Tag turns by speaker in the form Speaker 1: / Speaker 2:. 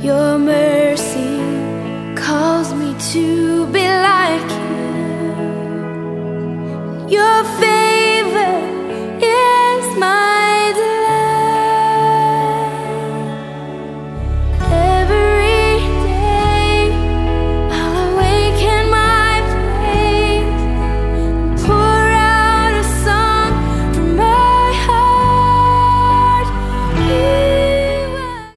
Speaker 1: Your mercy calls me to be like you. Your